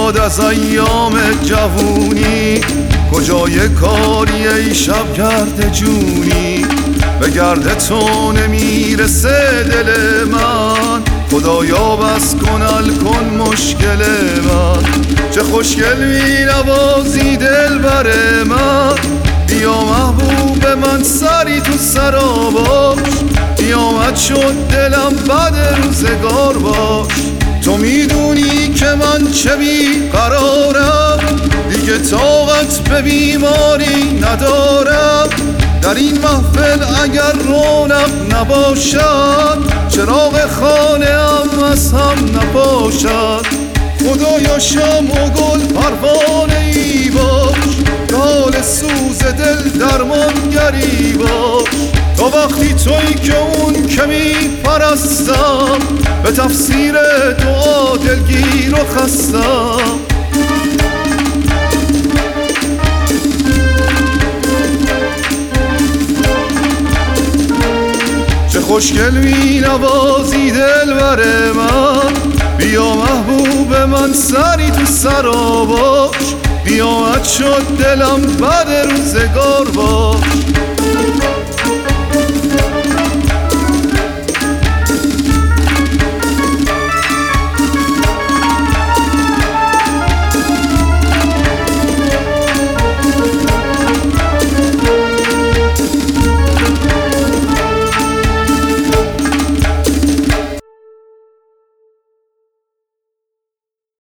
یاد از ایام جوونی، کجای کاری ای شب کرده جونی، به گرد تو نمیرسه دل من، خدایا بس کن حل کن مشکل من. چه خوشگل می‌نوازی دلبر من، بیا محبوب من سری تو سرا باش، قیامت شد دلم بعد روزگار باش. تو میدونی که من چه بیقرارم، دیگه طاقت به بیماری ندارم. در این محفل اگر رونق نباشد، چراغ خانه هم از هم نباشد. خدایا شمع و گل پروانه ای باش، حال سوز دل درمانگری باش. تا وقتی تویی که اون که میپرستم، به تفسیر دعا دلگیر و خستم. چه خوشگل مینوازی دلبر من، بیا محبوب من سری تو سرا باش، قیامت شد دلم بعد روزگار باش.